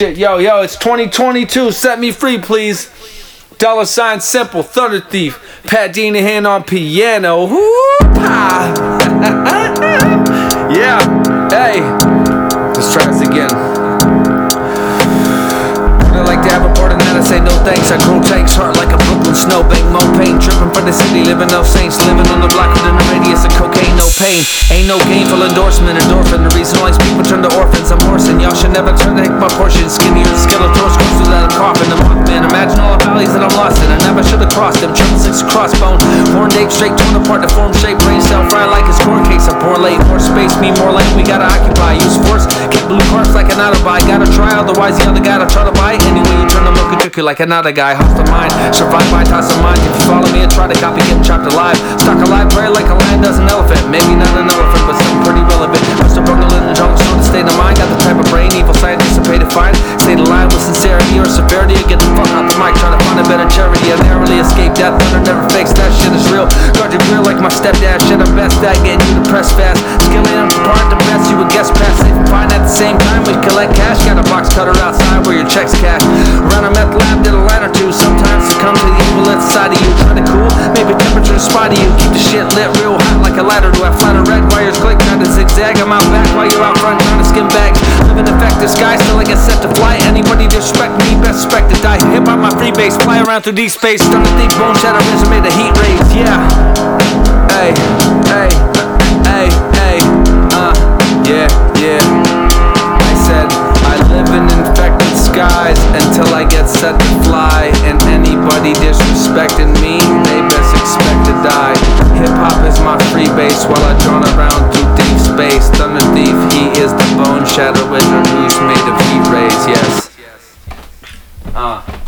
Yo, it's 2022. Set me free, please. $ Simple, Thunder Thief, Pat Dinahan on piano. Whoop-ah. Yeah, hey, let's try this again. I like to have a part in that, I say no thanks. I grow tanks, heart like a Brooklyn snowbank. Mo pain, tripping for the city, living no saints. Living on the block within a radius of cocaine, no pain. Ain't no gainful endorsement, endorphin. The reason why these people turn to orphans, I'm horsing. Y'all should never turn to take my portion. Skinnier than Skeletor's goes without a coffin. The Mothman, imagine all the valleys that I'm lost in. I never should have crossed them. 6 crossbone, horned ape straight torn apart. The form shape, brain cell fry like his corn case. I'm born late, more space, me more late. We gotta occupy, use force, get blue cards like an autobuy. Gotta try, otherwise the other guy to try to buy. Anyway, you turn the mocha tricky like another guy. Hostile mind, survive by toss of mind. If you follow me and try to copy, getting chopped alive. Stuck alive, pray like a lion does an elephant. Maybe not an elephant, but something pretty relevant. Must have broken in the jungle, sort of state of mind. Got the type of brain, evil side, anticipated fine. Stay the line with sincerity or severity, or get the fuck out the mic. Try to find a better charity. I narrowly escape death, thunder never fakes. That shit is real. Guard your grill like my stepdad. Shit, I'm best at getting you to press fast. Skilling up the part, the best you would guess past. Safe and fine at the same time. We collect cash. Got a box cutter outside where your checks cash. Around a meth lab, did a line or two. Sometimes succumb to the evil inside of you. Try to cool, maybe temperature spot of you. Keep the shit lit real hot like a ladder. Do I flatter red wires click? Trying to zigzag. I'm out back while you're out front trying to skin bags. Living effective sky till I get set to fly. Anybody disrespect me, best respect to die. Hip hop my free base, fly around through deep space. Thunder Thief, bone shatter, resume the heat rays. Yeah. Hey, hey, hey, hey. Yeah. I said I live in infected skies until I get set to fly. And anybody disrespecting me, they best expect to die. Hip hop is my free base while I drawn around through deep space. Thunder Thief, he is the bone shatter wizard who's made of heat rays. Yes.